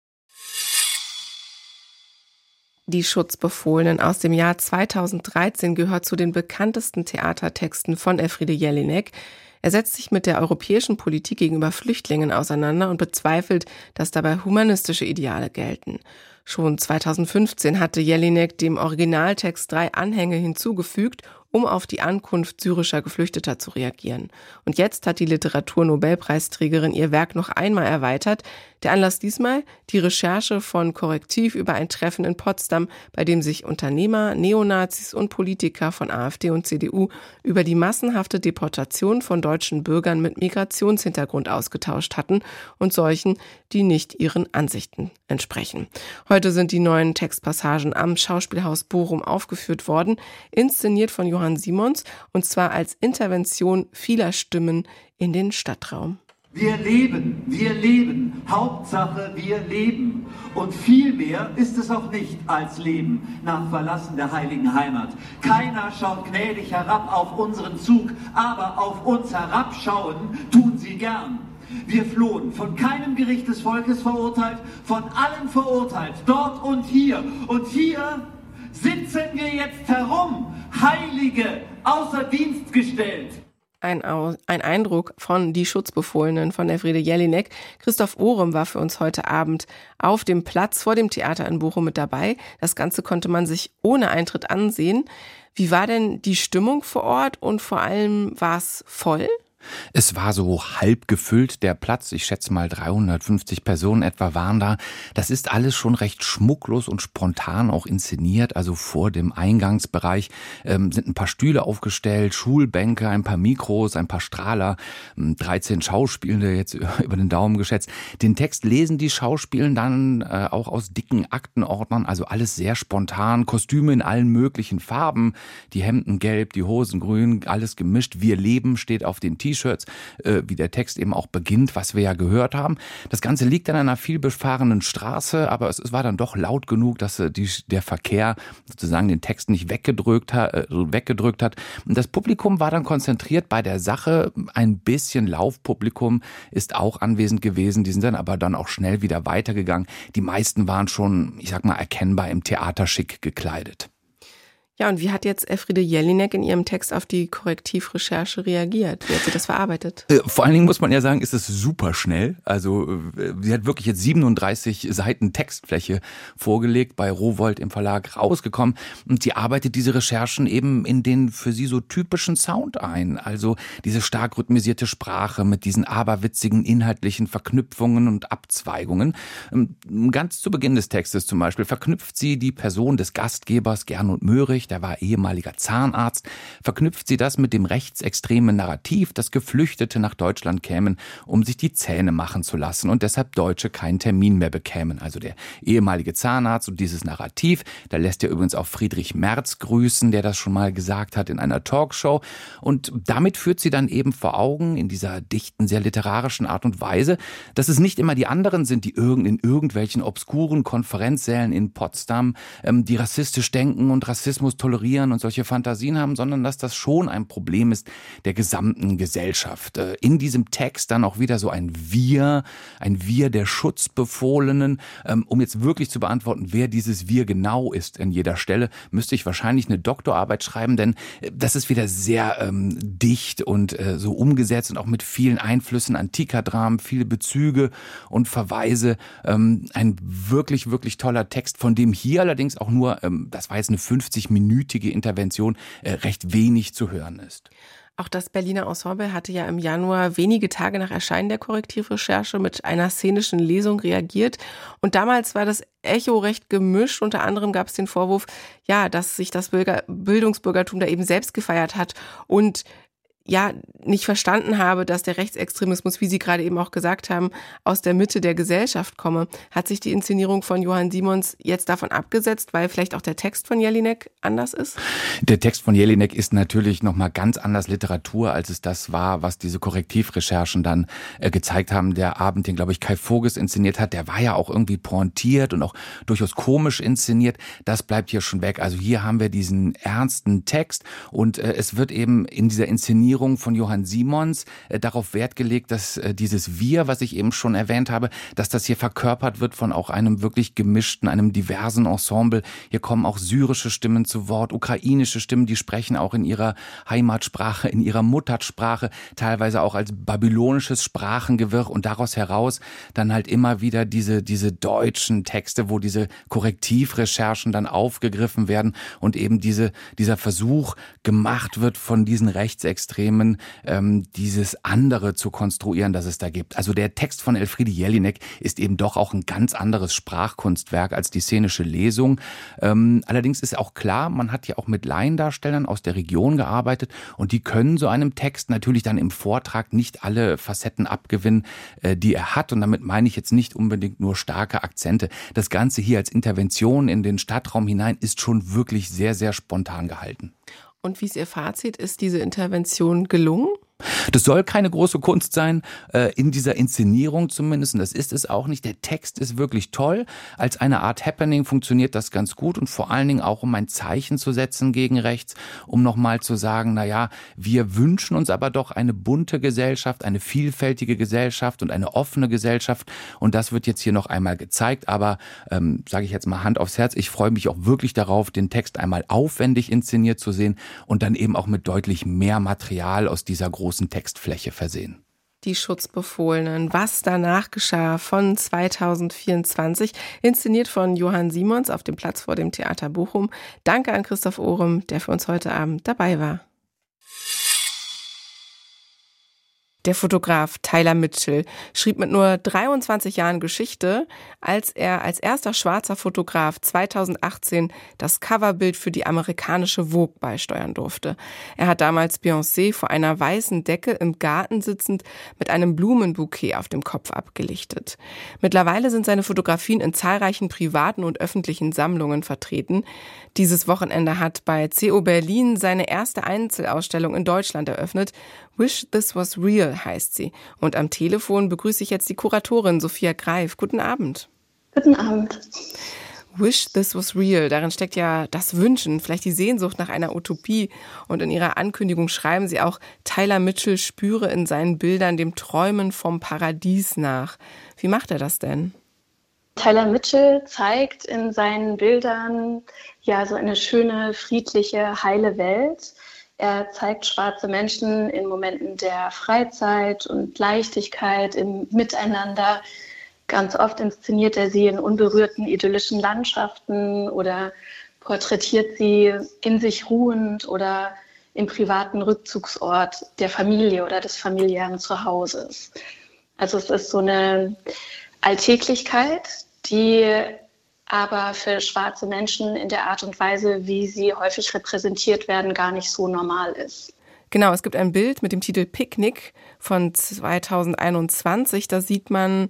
Die Schutzbefohlenen aus dem Jahr zweitausenddreizehn gehört zu den bekanntesten Theatertexten von Elfriede Jelinek. Er setzt sich mit der europäischen Politik gegenüber Flüchtlingen auseinander und bezweifelt, dass dabei humanistische Ideale gelten. Schon zweitausendfünfzehn hatte Jelinek dem Originaltext drei Anhänge hinzugefügt, um auf die Ankunft syrischer Geflüchteter zu reagieren. Und jetzt hat die Literaturnobelpreisträgerin ihr Werk noch einmal erweitert. Der Anlass diesmal die Recherche von Korrektiv über ein Treffen in Potsdam, bei dem sich Unternehmer, Neonazis und Politiker von AfD und C D U über die massenhafte Deportation von deutschen Bürgern mit Migrationshintergrund ausgetauscht hatten und solchen, die nicht ihren Ansichten entsprechen. Heute sind die neuen Textpassagen am Schauspielhaus Bochum aufgeführt worden, inszeniert von Johann Simons, und zwar als Intervention vieler Stimmen in den Stadtraum. Wir leben, wir leben, Hauptsache wir leben. Und viel mehr ist es auch nicht als Leben nach Verlassen der heiligen Heimat. Keiner schaut gnädig herab auf unseren Zug, aber auf uns herabschauen tun sie gern. Wir flohen, von keinem Gericht des Volkes verurteilt, von allen verurteilt, dort und hier. Und hier sitzen wir jetzt herum, Heilige, außer Dienst gestellt. Ein, ein Eindruck von Die Schutzbefohlenen von Elfriede Jelinek. Christoph Ohrem war für uns heute Abend auf dem Platz vor dem Theater in Bochum mit dabei. Das Ganze konnte man sich ohne Eintritt ansehen. Wie war denn die Stimmung vor Ort und vor allem war es voll? Es war so halb gefüllt, der Platz, ich schätze mal dreihundertfünfzig Personen etwa waren da. Das ist alles schon recht schmucklos und spontan auch inszeniert. Also vor dem Eingangsbereich ähm, sind ein paar Stühle aufgestellt, Schulbänke, ein paar Mikros, ein paar Strahler, dreizehn Schauspielende jetzt über den Daumen geschätzt. Den Text lesen die Schauspielenden dann äh, auch aus dicken Aktenordnern, also alles sehr spontan, Kostüme in allen möglichen Farben, die Hemden gelb, die Hosen grün, alles gemischt. Wir leben steht auf den T-Shirts. T-Shirts, äh, wie der Text eben auch beginnt, was wir ja gehört haben. Das Ganze liegt an einer vielbefahrenen Straße, aber es, es war dann doch laut genug, dass äh, die, der Verkehr sozusagen den Text nicht weggedrückt hat, äh, weggedrückt hat. Und das Publikum war dann konzentriert bei der Sache. Ein bisschen Laufpublikum ist auch anwesend gewesen. Die sind dann aber dann auch schnell wieder weitergegangen. Die meisten waren schon, ich sag mal, erkennbar im Theaterschick gekleidet. Ja, und wie hat jetzt Elfriede Jelinek in ihrem Text auf die Korrektivrecherche reagiert? Wie hat sie das verarbeitet? Vor allen Dingen muss man ja sagen, ist es super schnell. Also sie hat wirklich jetzt siebenunddreißig Seiten Textfläche vorgelegt, bei Rowohlt im Verlag rausgekommen. Und sie arbeitet diese Recherchen eben in den für sie so typischen Sound ein. Also diese stark rhythmisierte Sprache mit diesen aberwitzigen inhaltlichen Verknüpfungen und Abzweigungen. Ganz zu Beginn des Textes zum Beispiel verknüpft sie die Person des Gastgebers Gernot Möhrig, der war ehemaliger Zahnarzt, verknüpft sie das mit dem rechtsextremen Narrativ, dass Geflüchtete nach Deutschland kämen, um sich die Zähne machen zu lassen und deshalb Deutsche keinen Termin mehr bekämen. Also der ehemalige Zahnarzt und dieses Narrativ, da lässt er übrigens auch Friedrich Merz grüßen, der das schon mal gesagt hat in einer Talkshow. Und damit führt sie dann eben vor Augen, in dieser dichten, sehr literarischen Art und Weise, dass es nicht immer die anderen sind, die in irgendwelchen obskuren Konferenzsälen in Potsdam, die rassistisch denken und Rassismus tolerieren und solche Fantasien haben, sondern dass das schon ein Problem ist der gesamten Gesellschaft. In diesem Text dann auch wieder so ein Wir, ein Wir der Schutzbefohlenen. Um jetzt wirklich zu beantworten, wer dieses Wir genau ist an jeder Stelle, müsste ich wahrscheinlich eine Doktorarbeit schreiben, denn das ist wieder sehr ähm, dicht und äh, so umgesetzt und auch mit vielen Einflüssen, antiker Dramen, viele Bezüge und Verweise. Ähm, ein wirklich, wirklich toller Text, von dem hier allerdings auch nur, ähm, das war jetzt eine fünfzig-minütige Intervention, äh, recht wenig zu hören ist. Auch das Berliner Ensemble hatte ja im Januar wenige Tage nach Erscheinen der Korrektivrecherche mit einer szenischen Lesung reagiert. Und damals war das Echo recht gemischt. Unter anderem gab es den Vorwurf, ja, dass sich das Bürger, Bildungsbürgertum da eben selbst gefeiert hat und ja nicht verstanden habe, dass der Rechtsextremismus, wie Sie gerade eben auch gesagt haben, aus der Mitte der Gesellschaft komme. Hat sich die Inszenierung von Johann Simons jetzt davon abgesetzt, weil vielleicht auch der Text von Jelinek anders ist? Der Text von Jelinek ist natürlich nochmal ganz anders Literatur, als es das war, was diese Korrektivrecherchen dann äh, gezeigt haben. Der Abend, den, glaube ich, Kai Voges inszeniert hat, der war ja auch irgendwie pointiert und auch durchaus komisch inszeniert. Das bleibt hier schon weg. Also hier haben wir diesen ernsten Text und äh, es wird eben in dieser Inszenierung von Johann Simons äh, darauf Wert gelegt, dass äh, dieses Wir, was ich eben schon erwähnt habe, dass das hier verkörpert wird von auch einem wirklich gemischten, einem diversen Ensemble. Hier kommen auch syrische Stimmen zu Wort, ukrainische Stimmen, die sprechen auch in ihrer Heimatsprache, in ihrer Muttersprache, teilweise auch als babylonisches Sprachengewirr und daraus heraus dann halt immer wieder diese, diese deutschen Texte, wo diese Korrektivrecherchen dann aufgegriffen werden und eben diese, dieser Versuch gemacht wird von diesen Rechtsextremen, ähm, dieses andere zu konstruieren, das es da gibt. Also der Text von Elfriede Jelinek ist eben doch auch ein ganz anderes Sprachkunstwerk als die szenische Lesung. Ähm, allerdings ist auch klar, man hat ja auch mit Laiendarstellern aus der Region gearbeitet und die können so einem Text natürlich dann im Vortrag nicht alle Facetten abgewinnen, äh, die er hat. Und damit meine ich jetzt nicht unbedingt nur starke Akzente. Das Ganze hier als Intervention in den Stadtraum hinein ist schon wirklich sehr, sehr spontan gehalten. Und wie ist Ihr Fazit? Ist diese Intervention gelungen? Das soll keine große Kunst sein, in dieser Inszenierung zumindest, und das ist es auch nicht. Der Text ist wirklich toll. Als eine Art Happening funktioniert das ganz gut und vor allen Dingen auch, um ein Zeichen zu setzen gegen rechts, um nochmal zu sagen, naja, wir wünschen uns aber doch eine bunte Gesellschaft, eine vielfältige Gesellschaft und eine offene Gesellschaft und das wird jetzt hier noch einmal gezeigt, aber ähm, sage ich jetzt mal Hand aufs Herz, ich freue mich auch wirklich darauf, den Text einmal aufwendig inszeniert zu sehen und dann eben auch mit deutlich mehr Material aus dieser großen Textfläche versehen. Die Schutzbefohlenen, was danach geschah von zweitausendvierundzwanzig, inszeniert von Johann Simons auf dem Platz vor dem Theater Bochum. Danke an Christoph Ohrem, der für uns heute Abend dabei war. Der Fotograf Tyler Mitchell schrieb mit nur dreiundzwanzig Jahren Geschichte, als er als erster schwarzer Fotograf zweitausendachtzehn das Coverbild für die amerikanische Vogue beisteuern durfte. Er hat damals Beyoncé vor einer weißen Decke im Garten sitzend mit einem Blumenbouquet auf dem Kopf abgelichtet. Mittlerweile sind seine Fotografien in zahlreichen privaten und öffentlichen Sammlungen vertreten. Dieses Wochenende hat bei C O Berlin seine erste Einzelausstellung in Deutschland eröffnet. Wish This Was Real heißt sie. Und am Telefon begrüße ich jetzt die Kuratorin Sophia Greif. Guten Abend. Guten Abend. Wish This Was Real, darin steckt ja das Wünschen, vielleicht die Sehnsucht nach einer Utopie. Und in ihrer Ankündigung schreiben sie auch, Tyler Mitchell spüre in seinen Bildern dem Träumen vom Paradies nach. Wie macht er das denn? Tyler Mitchell zeigt in seinen Bildern ja so eine schöne, friedliche, heile Welt. Er zeigt schwarze Menschen in Momenten der Freizeit und Leichtigkeit, im Miteinander. Ganz oft inszeniert er sie in unberührten, idyllischen Landschaften oder porträtiert sie in sich ruhend oder im privaten Rückzugsort der Familie oder des familiären Zuhauses. Also es ist so eine Alltäglichkeit, die aber für schwarze Menschen in der Art und Weise, wie sie häufig repräsentiert werden, gar nicht so normal ist. Genau, es gibt ein Bild mit dem Titel Picknick von zweitausendeinundzwanzig. Da sieht man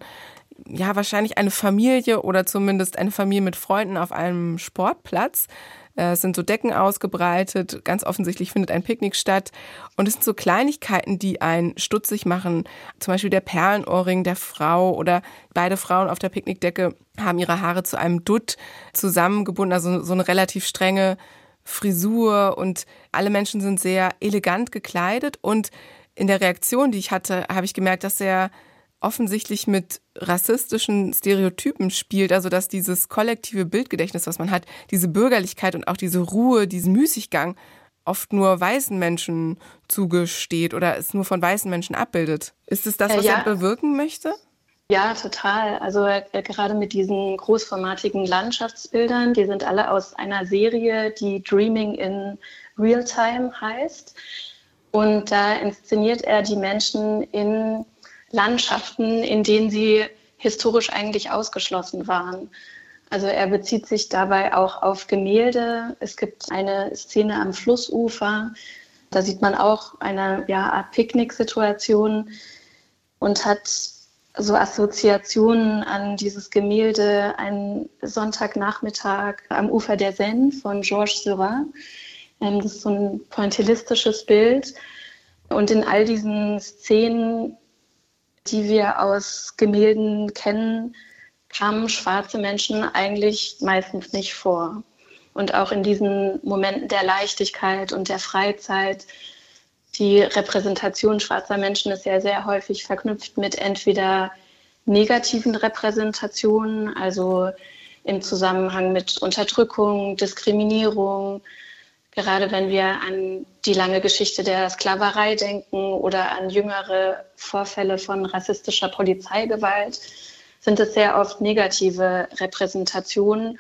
ja wahrscheinlich eine Familie oder zumindest eine Familie mit Freunden auf einem Sportplatz. Es sind so Decken ausgebreitet, ganz offensichtlich findet ein Picknick statt. Und es sind so Kleinigkeiten, die einen stutzig machen. Zum Beispiel der Perlenohrring der Frau oder beide Frauen auf der Picknickdecke haben ihre Haare zu einem Dutt zusammengebunden, also so eine relativ strenge Frisur. Und alle Menschen sind sehr elegant gekleidet. Und in der Reaktion, die ich hatte, habe ich gemerkt, dass er offensichtlich mit rassistischen Stereotypen spielt, also dass dieses kollektive Bildgedächtnis, was man hat, diese Bürgerlichkeit und auch diese Ruhe, diesen Müßiggang oft nur weißen Menschen zugesteht oder es nur von weißen Menschen abbildet. Ist es das, was ja. er bewirken möchte? Ja, total. Also äh, gerade mit diesen großformatigen Landschaftsbildern, die sind alle aus einer Serie, die Dreaming in Real Time heißt. Und da inszeniert er die Menschen in Landschaften, in denen sie historisch eigentlich ausgeschlossen waren. Also er bezieht sich dabei auch auf Gemälde. Es gibt eine Szene am Flussufer, Da sieht man auch eine ja, Art Picknick-Situation und hat so Assoziationen an dieses Gemälde Ein Sonntagnachmittag am Ufer der Seine von Georges Seurat. Das ist so ein pointillistisches Bild. Und in all diesen Szenen, die wir aus Gemälden kennen, kamen schwarze Menschen eigentlich meistens nicht vor. Und auch in diesen Momenten der Leichtigkeit und der Freizeit, die Repräsentation schwarzer Menschen ist ja sehr häufig verknüpft mit entweder negativen Repräsentationen, also im Zusammenhang mit Unterdrückung, Diskriminierung, gerade wenn wir an die lange Geschichte der Sklaverei denken oder an jüngere Vorfälle von rassistischer Polizeigewalt, sind es sehr oft negative Repräsentationen.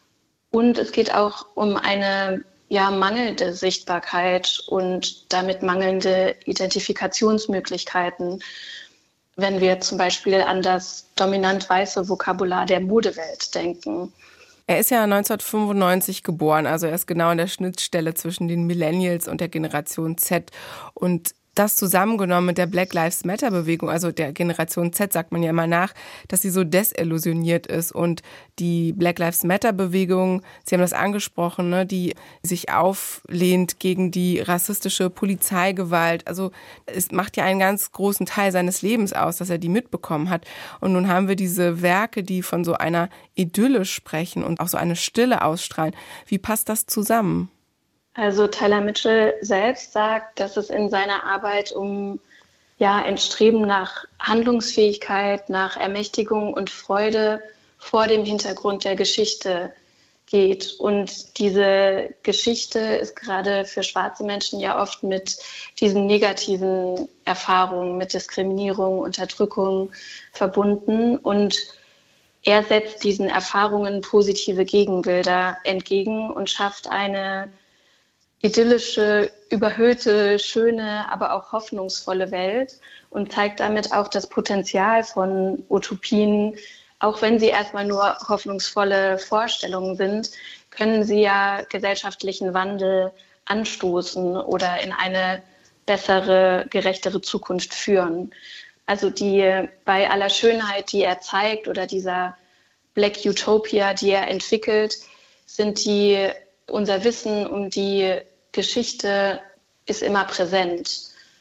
Und es geht auch um eine ja, mangelnde Sichtbarkeit und damit mangelnde Identifikationsmöglichkeiten, wenn wir zum Beispiel an das dominant weiße Vokabular der Modewelt denken. Er ist ja neunzehnhundertfünfundneunzig geboren, also er ist genau an der Schnittstelle zwischen den Millennials und der Generation Z. Und das zusammengenommen mit der Black Lives Matter Bewegung, also der Generation Z sagt man ja immer nach, dass sie so desillusioniert ist. Und die Black Lives Matter Bewegung, Sie haben das angesprochen, ne, die sich auflehnt gegen die rassistische Polizeigewalt. Also es macht ja einen ganz großen Teil seines Lebens aus, dass er die mitbekommen hat. Und nun haben wir diese Werke, die von so einer Idylle sprechen und auch so eine Stille ausstrahlen. Wie passt das zusammen? Also Tyler Mitchell selbst sagt, dass es in seiner Arbeit um ja, ein Streben nach Handlungsfähigkeit, nach Ermächtigung und Freude vor dem Hintergrund der Geschichte geht. Und diese Geschichte ist gerade für schwarze Menschen ja oft mit diesen negativen Erfahrungen, mit Diskriminierung, Unterdrückung verbunden. Und er setzt diesen Erfahrungen positive Gegenbilder entgegen und schafft eine idyllische, überhöhte, schöne, aber auch hoffnungsvolle Welt und zeigt damit auch das Potenzial von Utopien. Auch wenn sie erstmal nur hoffnungsvolle Vorstellungen sind, können sie ja gesellschaftlichen Wandel anstoßen oder in eine bessere, gerechtere Zukunft führen. Also die bei aller Schönheit, die er zeigt, oder dieser Black Utopia, die er entwickelt, sind die unser Wissen um die Geschichte ist immer präsent.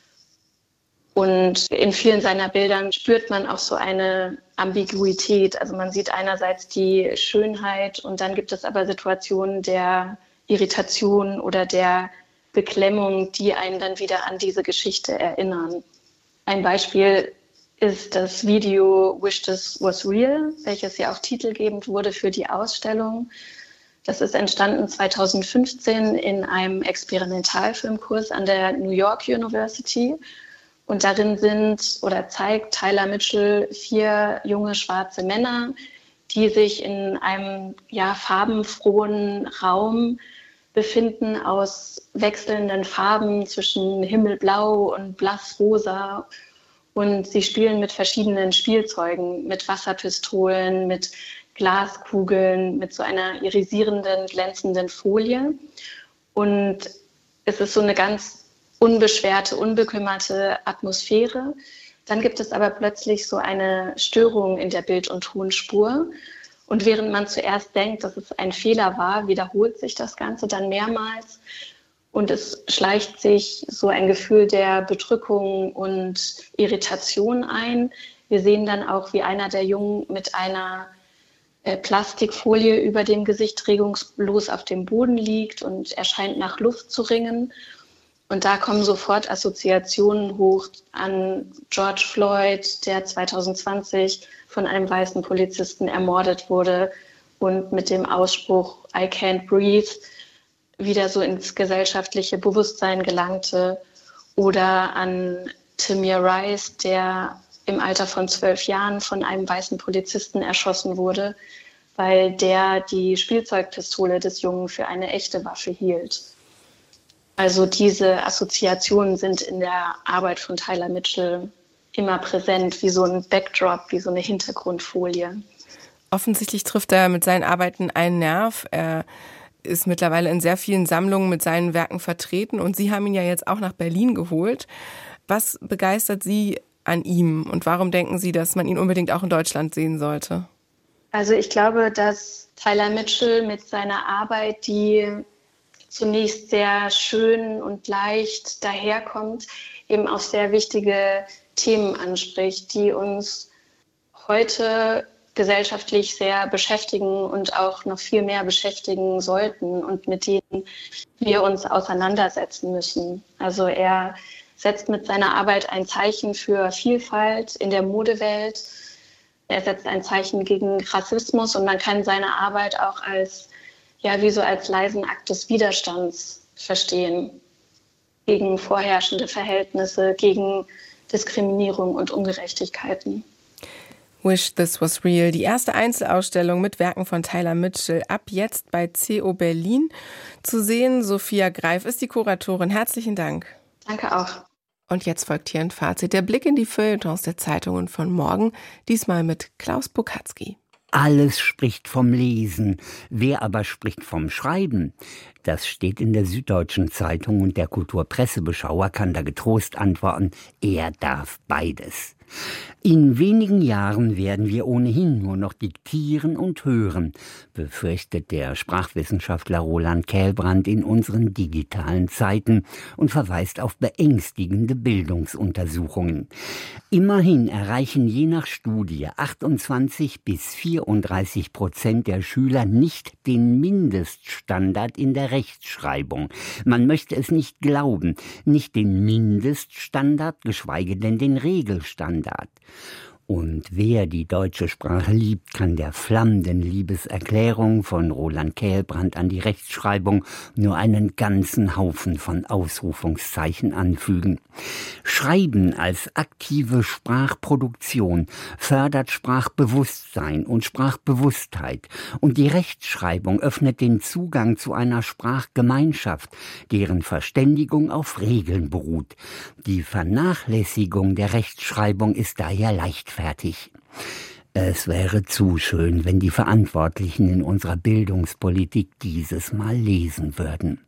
Und in vielen seiner Bildern spürt man auch so eine Ambiguität. Also man sieht einerseits die Schönheit und dann gibt es aber Situationen der Irritation oder der Beklemmung, die einen dann wieder an diese Geschichte erinnern. Ein Beispiel ist das Video Wish This Was Real, welches ja auch titelgebend wurde für die Ausstellung. Das ist entstanden zweitausendfünfzehn in einem Experimentalfilmkurs an der New York University. Und darin sind oder zeigt Tyler Mitchell vier junge schwarze Männer, die sich in einem ja, farbenfrohen Raum befinden aus wechselnden Farben zwischen himmelblau und blassrosa. Und sie spielen mit verschiedenen Spielzeugen, mit Wasserpistolen, mit Glaskugeln, mit so einer irisierenden, glänzenden Folie. Und es ist so eine ganz unbeschwerte, unbekümmerte Atmosphäre. Dann gibt es aber plötzlich so eine Störung in der Bild- und Tonspur. Und während man zuerst denkt, dass es ein Fehler war, wiederholt sich das Ganze dann mehrmals. Und es schleicht sich so ein Gefühl der Bedrückung und Irritation ein. Wir sehen dann auch, wie einer der Jungen mit einer Plastikfolie über dem Gesicht regungslos auf dem Boden liegt und er scheint nach Luft zu ringen. Und da kommen sofort Assoziationen hoch an George Floyd, der zweitausendzwanzig von einem weißen Polizisten ermordet wurde und mit dem Ausspruch I can't breathe wieder so ins gesellschaftliche Bewusstsein gelangte. Oder an Tamir Rice, der im Alter von zwölf Jahren von einem weißen Polizisten erschossen wurde, weil der die Spielzeugpistole des Jungen für eine echte Waffe hielt. Also diese Assoziationen sind in der Arbeit von Tyler Mitchell immer präsent, wie so ein Backdrop, wie so eine Hintergrundfolie. Offensichtlich trifft er mit seinen Arbeiten einen Nerv. Er ist mittlerweile in sehr vielen Sammlungen mit seinen Werken vertreten und Sie haben ihn ja jetzt auch nach Berlin geholt. Was begeistert Sie an ihm und warum denken Sie, dass man ihn unbedingt auch in Deutschland sehen sollte? Also ich glaube, dass Tyler Mitchell mit seiner Arbeit, die zunächst sehr schön und leicht daherkommt, eben auch sehr wichtige Themen anspricht, die uns heute gesellschaftlich sehr beschäftigen und auch noch viel mehr beschäftigen sollten und mit denen wir uns auseinandersetzen müssen. Also er setzt mit seiner Arbeit ein Zeichen für Vielfalt in der Modewelt. Er setzt ein Zeichen gegen Rassismus und man kann seine Arbeit auch als, ja, wie so als leisen Akt des Widerstands verstehen. Gegen vorherrschende Verhältnisse, gegen Diskriminierung und Ungerechtigkeiten. Wish This Was Real, die erste Einzelausstellung mit Werken von Tyler Mitchell, ab jetzt bei C O Berlin zu sehen. Sophia Greif ist die Kuratorin. Herzlichen Dank. Danke auch. Und jetzt folgt hier ein Fazit. Der Blick in die Feuilletons der Zeitungen von morgen, diesmal mit Klaus Bukatzky. Alles spricht vom Lesen. Wer aber spricht vom Schreiben? Das steht in der Süddeutschen Zeitung und der Kulturpressebeschauer kann da getrost antworten, er darf beides. In wenigen Jahren werden wir ohnehin nur noch diktieren und hören, befürchtet der Sprachwissenschaftler Roland Kehlbrand in unseren digitalen Zeiten und verweist auf beängstigende Bildungsuntersuchungen. Immerhin erreichen je nach Studie achtundzwanzig bis vierunddreißig Prozent der Schüler nicht den Mindeststandard in der Rechtschreibung. Man möchte es nicht glauben, nicht den Mindeststandard, geschweige denn den Regelstandard. Und wer die deutsche Sprache liebt, kann der flammenden Liebeserklärung von Roland Kehlbrand an die Rechtschreibung nur einen ganzen Haufen von Ausrufungszeichen anfügen. Schreiben als aktive Sprachproduktion fördert Sprachbewusstsein und Sprachbewusstheit und die Rechtschreibung öffnet den Zugang zu einer Sprachgemeinschaft, deren Verständigung auf Regeln beruht. Die Vernachlässigung der Rechtschreibung ist daher leichtfertig. Es wäre zu schön, wenn die Verantwortlichen in unserer Bildungspolitik dieses Mal lesen würden.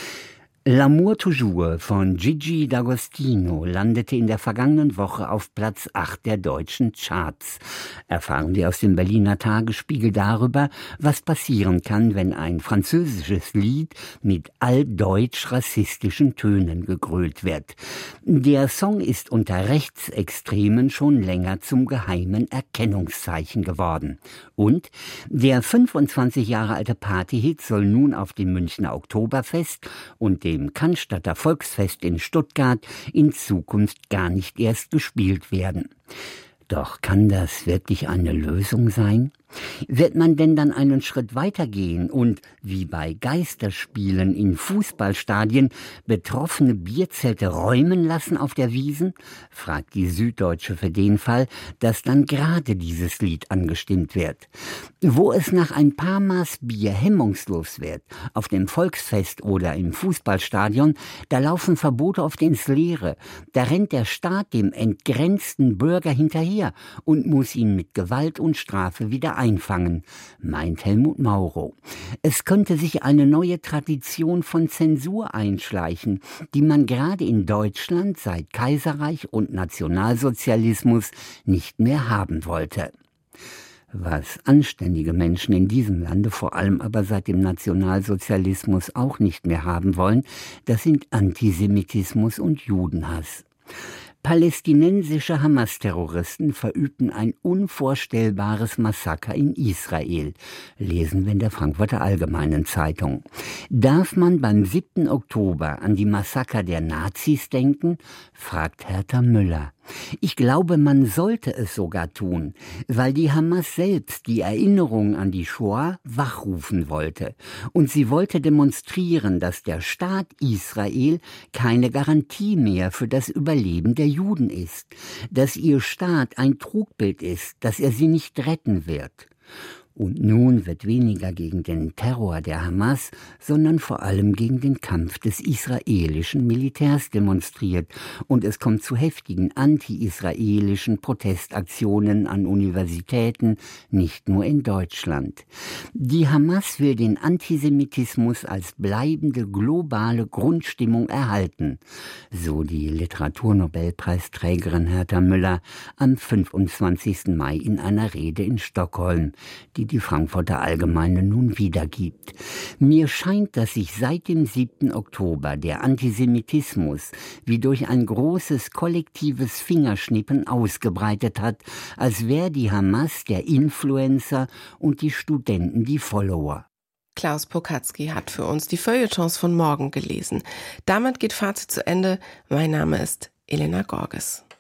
L'amour toujours von Gigi D'Agostino landete in der vergangenen Woche auf Platz acht der deutschen Charts. Erfahren wir aus dem Berliner Tagesspiegel darüber, was passieren kann, wenn ein französisches Lied mit alldeutsch-rassistischen Tönen gegrölt wird. Der Song ist unter Rechtsextremen schon länger zum geheimen Erkennungszeichen geworden. Und der fünfundzwanzig Jahre alte Partyhit soll nun auf dem Münchner Oktoberfest und dem dem Cannstatter Volksfest in Stuttgart in Zukunft gar nicht erst gespielt werden. Doch kann das wirklich eine Lösung sein? Wird man denn dann einen Schritt weitergehen und, wie bei Geisterspielen in Fußballstadien, betroffene Bierzelte räumen lassen auf der Wiesn? Fragt die Süddeutsche für den Fall, dass dann gerade dieses Lied angestimmt wird. Wo es nach ein paar Maß Bier hemmungslos wird, auf dem Volksfest oder im Fußballstadion, da laufen Verbote oft ins Leere. Da rennt der Staat dem entgrenzten Bürger hinterher und muss ihn mit Gewalt und Strafe wieder einfangen, meint Helmut Mauro. Es könnte sich eine neue Tradition von Zensur einschleichen, die man gerade in Deutschland seit Kaiserreich und Nationalsozialismus nicht mehr haben wollte. Was anständige Menschen in diesem Lande, vor allem aber seit dem Nationalsozialismus auch nicht mehr haben wollen, das sind Antisemitismus und Judenhass. Palästinensische Hamas-Terroristen verübten ein unvorstellbares Massaker in Israel, lesen wir in der Frankfurter Allgemeinen Zeitung. Darf man beim siebten Oktober an die Massaker der Nazis denken? Fragt Hertha Müller. Ich glaube, man sollte es sogar tun, weil die Hamas selbst die Erinnerung an die Shoah wachrufen wollte. Und sie wollte demonstrieren, dass der Staat Israel keine Garantie mehr für das Überleben der Juden ist, dass ihr Staat ein Trugbild ist, dass er sie nicht retten wird. Und nun wird weniger gegen den Terror der Hamas, sondern vor allem gegen den Kampf des israelischen Militärs demonstriert. Und es kommt zu heftigen anti-israelischen Protestaktionen an Universitäten, nicht nur in Deutschland. Die Hamas will den Antisemitismus als bleibende globale Grundstimmung erhalten, so die Literaturnobelpreisträgerin Herta Müller am fünfundzwanzigsten Mai in einer Rede in Stockholm, die die Frankfurter Allgemeine nun wiedergibt. Mir scheint, dass sich seit dem siebten Oktober der Antisemitismus wie durch ein großes kollektives Fingerschnippen ausgebreitet hat, als wäre die Hamas der Influencer und die Studenten die Follower. Klaus Pokatzky hat für uns die Feuilletons von morgen gelesen. Damit geht Fazit zu Ende. Mein Name ist Elena Gorges.